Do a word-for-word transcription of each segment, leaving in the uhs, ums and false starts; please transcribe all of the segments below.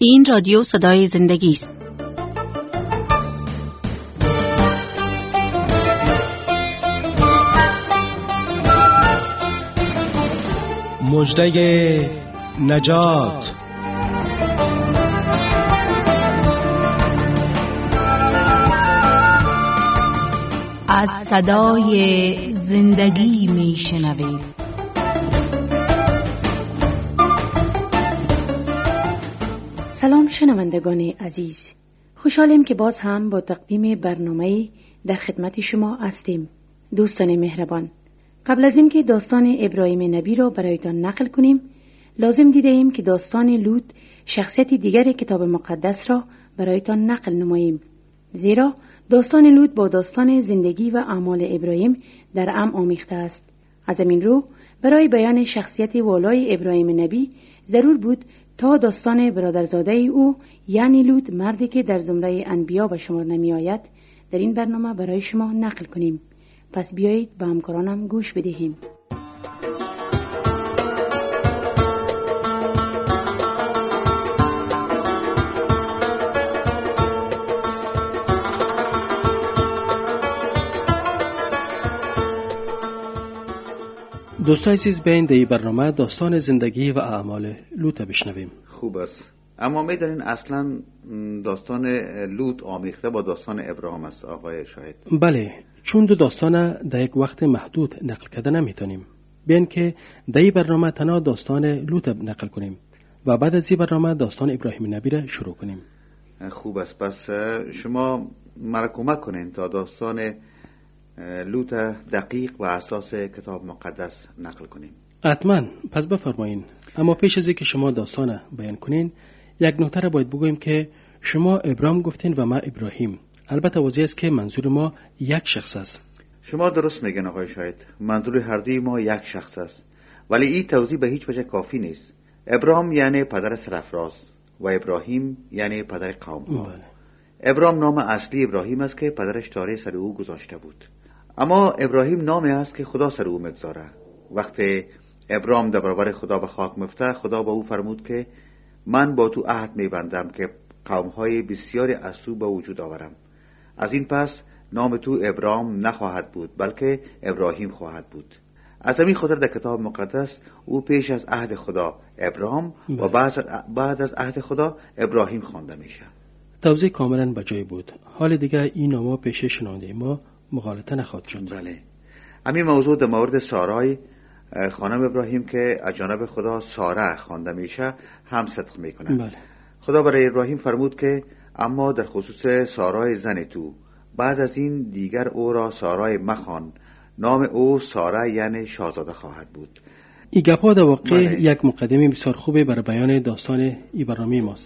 این رادیو صدای زندگی است. مژده نجات. از صدای زندگی می شنوید. سلام شنوندگان عزیز، خوشحالیم که باز هم با تقدیم برنامه‌ای در خدمت شما هستیم. دوستان مهربان، قبل از اینکه داستان ابراهیم نبی را برایتان نقل کنیم، لازم دیدیم که داستان لوط شخصیت دیگر کتاب مقدس را برایتان نقل نماییم، زیرا داستان لوط با داستان زندگی و اعمال ابراهیم در هم آمیخته است. از همین رو برای بیان شخصیت والای ابراهیم نبی ضرور بود تا داستان برادرزاده او یعنی لوط، مردی که در زمره انبیا به شمار نمی آید، در این برنامه برای شما نقل کنیم. پس بیایید به همکارانم گوش بدهیم. دوستان عزیز، به این دی برنامه داستان زندگی و اعمال لوط بشنویم. خوب است. اما می‌دانین اصلا داستان لوط آمیخته با داستان ابراهیم است آقای شاهد؟ بله، چون دو داستان در یک وقت محدود نقل کرده نمیتونیم. بیان که در این برنامه تنها داستان لوط نقل کنیم و بعد از این برنامه داستان ابراهیم نبی را شروع کنیم. خوب است. پس شما مرا کمک کنین تا داستان لوط دقیق و اساس کتاب مقدس نقل کنیم. حتما. پس بفرمایین. اما پیش از اینکه شما داستان بیان کنین، یک نکته را باید بگویم که شما ابراهیم گفتین و ما ابراهیم. البته واضح است که منظور ما یک شخص است. شما درست میگن آقای شاهد، منظور هر دوی ما یک شخص است، ولی این توضیح به هیچ وجه کافی نیست. ابراهیم یعنی پدر سرفراز و ابراهیم یعنی پدر قوم ها. بله. ابراهیم نام اصلی ابراهیم است که پدرش تاره سر او گذاشته بود، اما ابراهیم نامی است که خدا سر او مگذاره. وقتی ابراهیم در برابر خدا به خاک مفته، خدا با او فرمود که من با تو عهد میبندم که قوم‌های بسیاری از تو به وجود آورم. از این پس نام تو ابراهیم نخواهد بود بلکه ابراهیم خواهد بود. از همین خاطر در کتاب مقدس او پیش از عهد خدا ابراهیم و بعد از عهد خدا ابراهیم خوانده میشه. توضیح کاملا به جای بود. حال دیگه این نام پیش شنونده ما مغالطه نخواهد شد. بله. همین موضوع در مورد سارای خانم ابراهیم که از جانب خدا ساره خوانده میشه هم صدق میکنه. بله. خدا برای ابراهیم فرمود که اما در خصوص سارای زن تو بعد از این دیگر او را سارای مخوان، نام او ساره یعنی شاهزاده خواهد بود. این گپ‌ها در واقع بله. یک مقدمه بسیار خوبه برای بیان داستان این برنامه ماست.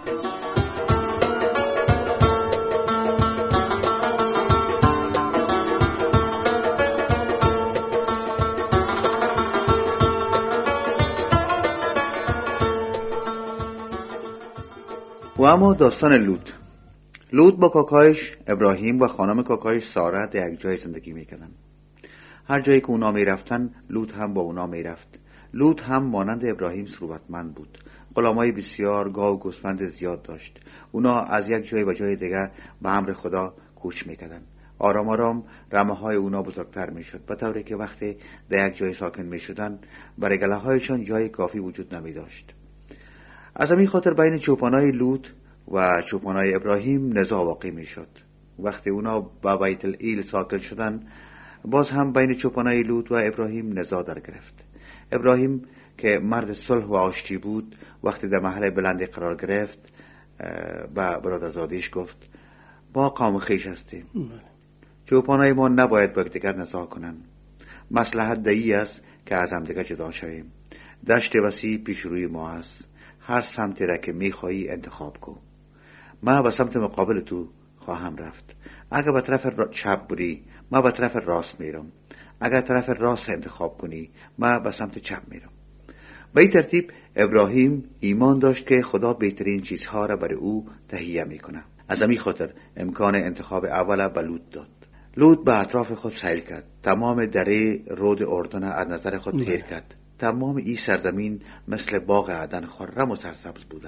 و اما داستان لوط. لوط با کاکایش ابراهیم و خانم کاکایش ساره در یک جای زندگی میکردن. هر جایی که اونا میرفتن لوط هم با اونا میرفت. لوط هم مانند ابراهیم ثروتمند بود. غلامای بسیار، گاو و گوسفند زیاد داشت. اونا از یک جای به جای دیگر به امر خدا کوچ میکردن. آرام آرام رمه‌های اونا بزرگتر میشد، به طوری که وقتی در یک جای ساکن میشدن برای گله‌هایشان جای کافی وجود نمیداشت. از همین خاطر بین چوپانای لوط و چوپانای ابراهیم نزاع واقع می شد. وقتی اونا با بیت الایل ساکن شدن، باز هم بین چوپانای لوط و ابراهیم نزاع در گرفت. ابراهیم که مرد صلح و آشتی بود، وقتی در محل بلندی قرار گرفت با برادرزادیش گفت با قوم خویش هستیم، چوپانای ما نباید با دیگر نزاع کنن. مصلحت دایی است که از هم دیگر جدا شویم. دشت وسیع پیش روی ما است، هر سمتی را که میخواهی انتخاب کن. من به سمت مقابل تو خواهم رفت. اگر به طرف چپ بری، من به طرف راست میرم. اگر طرف راست انتخاب کنی، من به سمت چپ میرم. به این ترتیب ابراهیم ایمان داشت که خدا بهترین چیزها را برای او تهیه میکنه. از همین خاطر امکان انتخاب اول به لوط داد. لوط به اطراف خود سیل کرد. تمام دره رود اردن از نظر خود تیر کرد. تمام این سرزمین مثل باغ عدن خرم و سرسبز بودن.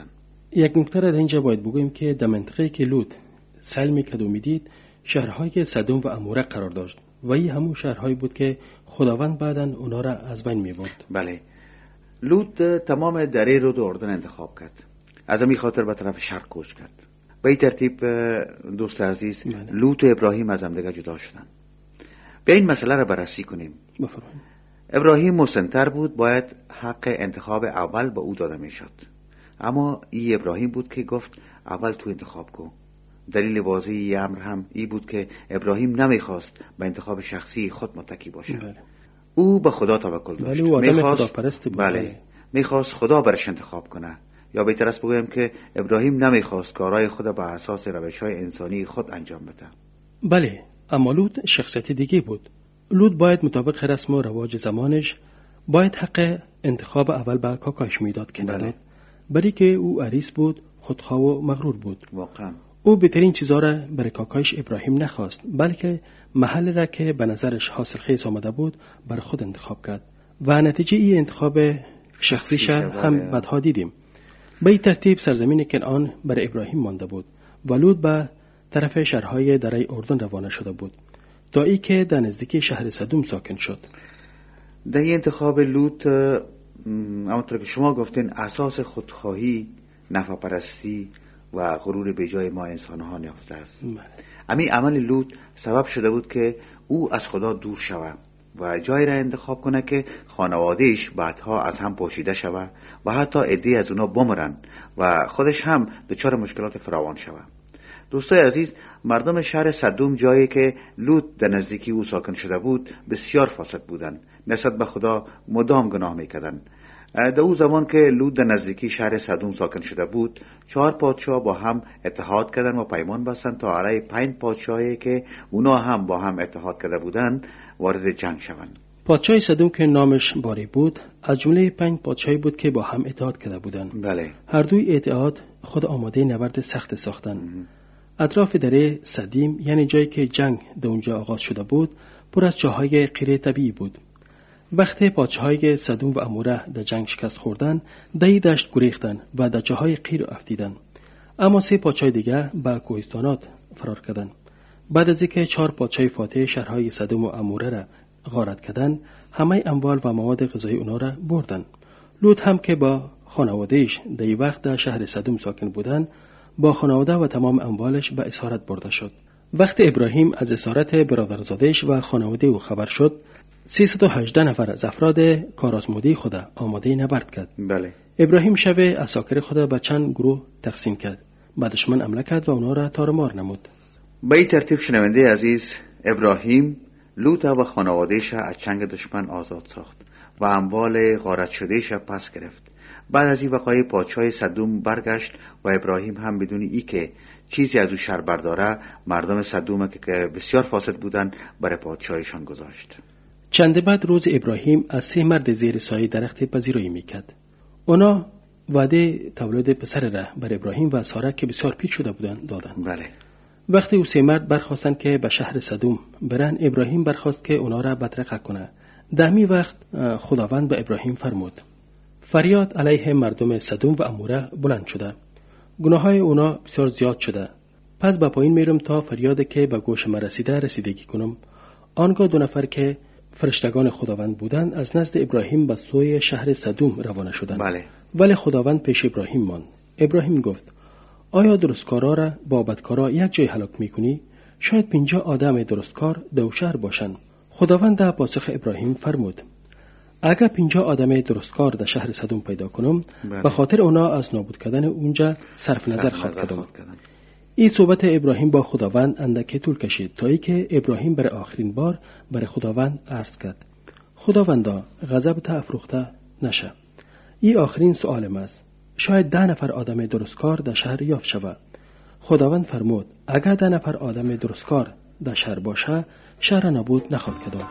یک نکته را در اینجا باید بگوییم که در منطقه که لوط سیل میکرد و میدید شهرهای سدوم و اموره قرار داشت و این همون شهرهایی بود که خداوند بعداً اونا را از بین میبرد. بله. لوط تمام دره رو دو اردن انتخاب کرد، از همین خاطر به طرف شرق کوچ کرد. به این ترتیب دوست عزیز بله. لوط و ابراهیم از هم دیگه جدا شدن. بیا این مسئله را بررسی کنیم. بفرمایید. ابراهیم مسن‌تر بود، باید حق انتخاب اول به او داده میشد، اما ای ابراهیم بود که گفت اول تو انتخاب کن. دلیل واضحی ای امر هم ای بود که ابراهیم نمیخواست به انتخاب شخصی خود متکی باشه. بله. او به خدا توکل داشت. بله، او آدم میخواست خداپرست بود. بله. میخواست خدا برش انتخاب کنه، یا بهتر است بگویم که ابراهیم نمیخواست کارهای خود به اساس روش‌های انسانی خود انجام بده. بله، اما لوط شخصیت دیگه بود. لوط باید مطابق رسم و رواج زمانش باید حق انتخاب اول به کاکاش میداد که نداد. بله. برای که او عریس بود، خودخواه و مغرور بود. واقعا او بهترین چیزا را برای کاکایش ابراهیم نخواست، بلکه محل را که به نظرش حاصل خیز آمده بود بر خود انتخاب کرد و نتیجه این انتخاب شخصیش هم بعدها دیدیم. به این ترتیب سرزمین کنعان برای ابراهیم مانده بود و لوط به طرف شهرهای دره اردن روانه شده بود تا ای که در نزدیکی شهر سدوم ساکن شد. در این انتخاب لوط همونطور که شما گفتین اساس خودخواهی، نفع‌پرستی و غرور به جای ما انسان‌ها یافته است. امی عمل لوط سبب شده بود که او از خدا دور شود و جایی را انتخاب کنه که خانوادهش بعدها از هم پاشیده شود و حتی عده‌ای از اونا بمرن و خودش هم دچار مشکلات فراوان شود. دوستای عزیز، مردم شهر سدوم، جایی که لوط در نزدیکی او ساکن شده بود، بسیار فاسد بودند. نسبت به خدا مدام گناه میکردند. در او زمان که لوط در نزدیکی شهر سدوم ساکن شده بود، چهار پادشاه با هم اتحاد کردند و پیمان بستند تا علیه پنج پادشاهی که اونا هم با هم اتحاد کرده بودند وارد جنگ شوند. پادشاه سدوم که نامش باری بود از جمله پنج پادشاهی بود که با هم اتحاد کرده بودند. بله. هر دوی اتحاد خود آماده نبرد سخت ساختند. اطراف دره سدیم، یعنی جایی که جنگ در اونجا آغاز شده بود، پر از چاهای غیر طبیعی بود. وقتی پادشاهای سدوم و اموره در جنگ شکست خوردن، در دشت گریختن و در چاهای غیر افتیدن. اما سه پادشاه دیگه به کوهستانات فرار کردند. بعد از اینکه چهار پادشاه فاتح شهرهای سدوم و اموره را غارت کردند، همه اموال و مواد غذایی اونا را بردند. لوط هم که با خانواده‌اش در این وقت در شهر سدوم ساکن بودند، با خانواده و تمام اموالش به اسارت برده شد. وقتی ابراهیم از اسارت برادرزاده‌اش و خانواده او خبر شد، سیصد و هجده نفر از افراد کارآزموده خود آماده نبرد کرد. بله. ابراهیم شب عساکر خود به چند گروه تقسیم کرد. به دشمن حمله کرد و اونا را تارمار نمود. به این ترتیب شنونده عزیز، ابراهیم لوط و خانواده‌اش از چنگ دشمن آزاد ساخت و اموال غارت شده‌اش پس گرفت. بعد از این وقایع پادشاه سدوم برگشت و ابراهیم هم بدون ای که چیزی از او شر برداره مردم سدوم که بسیار فاسد بودند برای پادشاهشان گذاشت. چند بعد روز ابراهیم از سه مرد زیر سایه درخت پذیرایی میکرد. اونا وعده تولد پسر را بر ابراهیم و ساره که بسیار پیر شده بودند دادند. بله. وقتی او سه مرد برخواستند که به شهر سدوم برن، ابراهیم برخواست که اونا را بدرقه کنه. در می وقت خداوند به ابراهیم فرمود: فریاد علیه مردم سدوم و اموره بلند شده. گناههای اونا بسیار زیاد شده. پس به پایین میرم تا فریاد که به گوش من رسیده رسیدگی کنم. آنگاه دو نفر که فرشتگان خداوند بودند از نزد ابراهیم به سوی شهر سدوم روانه شدند. بله. ولی خداوند پیش ابراهیم ماند. ابراهیم گفت: آیا درستکارا را با بدکارا یک جای هلاک میکنی؟ شاید پنجاه آدم درستکار در شهر باشند. خداوند در پاسخ ابراهیم فرمود: اگر پنجاه آدم درستکار در شهر سدوم پیدا کنم، به خاطر اونا از نابود کردن اونجا صرف نظر خواهد کردم. این صحبت ابراهیم با خداوند اندکی طول کشید تا ای که ابراهیم برای آخرین بار برای خداوند عرض کرد: خداوندا، غضبت افروخته نشه. این آخرین سؤالم است. شاید ده نفر آدم درستکار در شهر یافت شود. خداوند فرمود: اگر ده نفر آدم درستکار در شهر باشه، شهر نابود نخواهد کرد.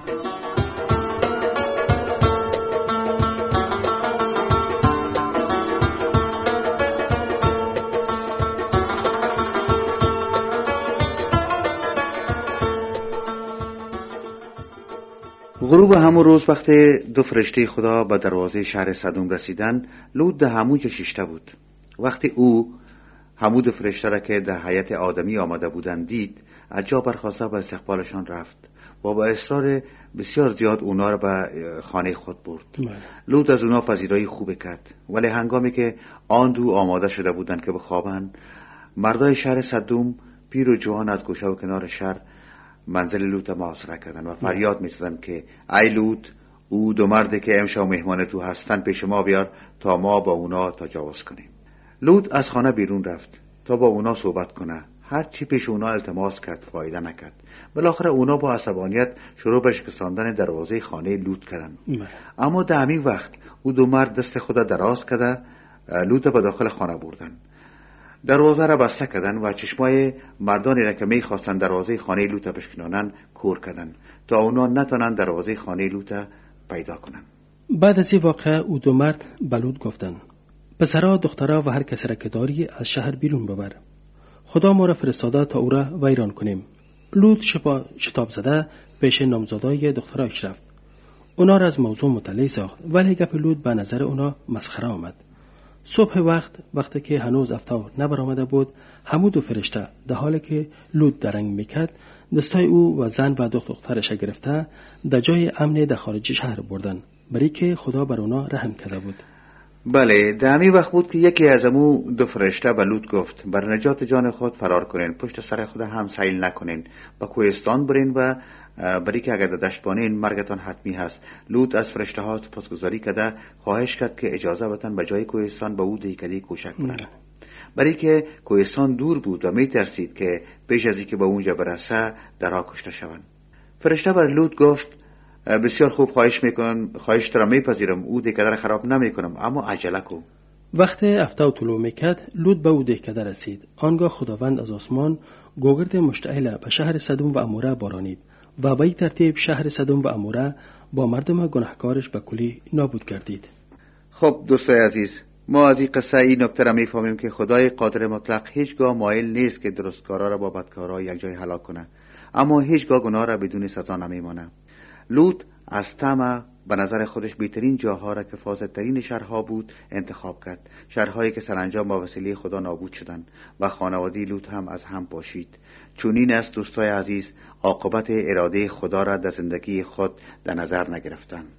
غروب همون روز وقتی دو فرشته خدا به دروازه شهر سدوم رسیدن، لوط در همونجا شیشته بود وقتی او حمود فرشته را که در هیئت آدمی آمده بودند دید، از جا برخاسته به استقبالشان رفت و با اصرار بسیار زیاد اونا را به خانه خود برد. لوط از اونا پذیرایی خوب کرد، ولی هنگامی که آن دو آماده شده بودند که بخوابند، مردای شهر سدوم پیر و جوان از گوشه و کنار شهر منزل لوط محاصره کردند و فریاد می‌زدند که ای لوط، او دو مردی که امشب مهمان تو هستند پیش ما بیار تا ما با اونا تجاوز کنیم. لوط از خانه بیرون رفت تا با اونا صحبت کنه. هر چی پیش اونا التماس کرد فایده نکرد. بالاخره اونا با عصبانیت شروع به شکستاندن دروازه خانه لوط کردند. اما در همین وقت او دو مرد دست خود دراز کرده لوط به داخل خانه بردن. دروازه را بسته کردن و چشمای مردانی را که می‌خواستند دروازه خانه لوط بشکنانند کور کردند تا اونا نتونن دروازه خانه لوط پیدا کنند. بعد از این واقعه او دو مرد به لوط گفتند پسرا، دخترا و هر کسی را که داری از شهر بیرون ببر. خدا ما را فرستاده تا او را ویران کنیم. لوط شپا شتاب زده پیش نامزادای دخترایش رفت. اونا را از موضوع مطلع ساخت، ولی گپ لوط به نظر اونا مسخره آمد. صبح وقت وقتی که هنوز افتار نبرآمده بود، حمود و فرشته در حالی که لوط درنگ میکرد دستای او و زن و دو دخترش گرفته در جای امن در خارج شهر بردن، برای که خدا بر اونا رحم کرده بود. بله، در همین وقت بود که یکی از امو دو فرشته به لوط گفت بر نجات جان خود فرار کنین، پشت سر خود هم سیل نکنین، به کوهستان برین و برای که اگر در دشت بانین مرگتان حتمی هست. لوط از فرشته ها سپاسگزاری کرده خواهش کرد که اجازه بدن به جای کوهستان به او دیگری کوشک کنند، برای که کوهستان دور بود و می ترسید که پیش از اینکه به اونجا برسه درها کشته شوند. فرشته بر لوط گفت بسیار خوب، خواهش میکنم، خواهش را میپذیرم، او دهکده را خراب نمیکنم، اما عجله کن. وقتی افتاو طلوع میکرد لوط به او دهکده رسید. آنگاه خداوند از آسمان گوگرد مشتعل به شهر سدوم و عموره بارانید و به این ترتیب شهر سدوم و عموره با مردم گناهکارش به کلی نابود گردید. خب دوستای عزیز، ما از این قصه این نکته را میفهمیم که خدای قادر مطلق هیچگاه مایل نیست که درستکارا را با بدکارا یک جای هلاک کنه، اما هیچگاه گناه را بدون سزا نمیمانه. لوط از طمع به نظر خودش بهترین جاها را که فاضل‌ترین شهرها بود انتخاب کرد، شهرهایی که سرانجام با وسیله خدا نابود شدند و خانواده لوط هم از هم پاشید. چونین است دوستای عزیز، عاقبت اراده خدا را در زندگی خود در نظر نگرفتن.